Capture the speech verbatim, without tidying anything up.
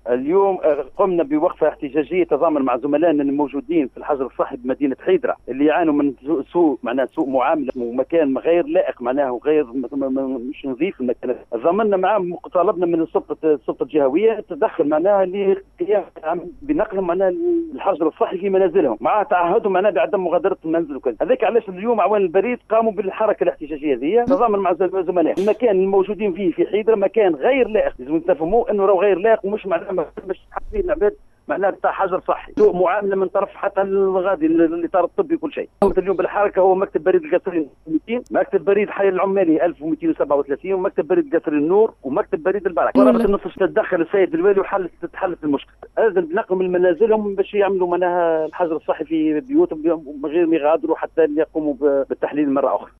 اليوم قمنا بوقفة احتجاجية تضامن مع زملائنا الموجودين في الحجر الصحي بمدينة حيدرة اللي يعانوا من سوء معناها سوء معاملة ومكان غير لائق معناه وغير مش نظيف المكان. ضمننا معاهم وطالبنا من السلطة السلطة الجهوية تدخل معناها لقيام بنقلهم معناها الحجر الصحي في منازلهم مع تعهدهم معناها بعدم مغادرة المنزل وكذا. هذاك علاش اليوم عوان البريد قاموا بالحركة الاحتجاجية ذي تضامن مع زملائهم. المكان الموجودين فيه في حيدرة مكان غير لائق، لازم تفهموا انه راه غير لائق ومش معناه باش حاطين العباد معناه بتاع حجر صحي، سوء معامله من طرف حتى الغادي الاطار الطبي وكل شيء. اليوم بالحركه هو مكتب بريد القصرين مئتين، مكتب بريد حي العمالي ألف ومئتين وسبعة وثلاثين، ومكتب بريد قصر النور، ومكتب بريد البركه. ورغم النص تدخل السيد الوالي وحلت تحلت المشكله. هذا بنقلوا من منازلهم باش يعملوا معناها الحجر الصحي في بيوتهم من غير ما يغادروا حتى يقوموا بالتحليل مره اخرى.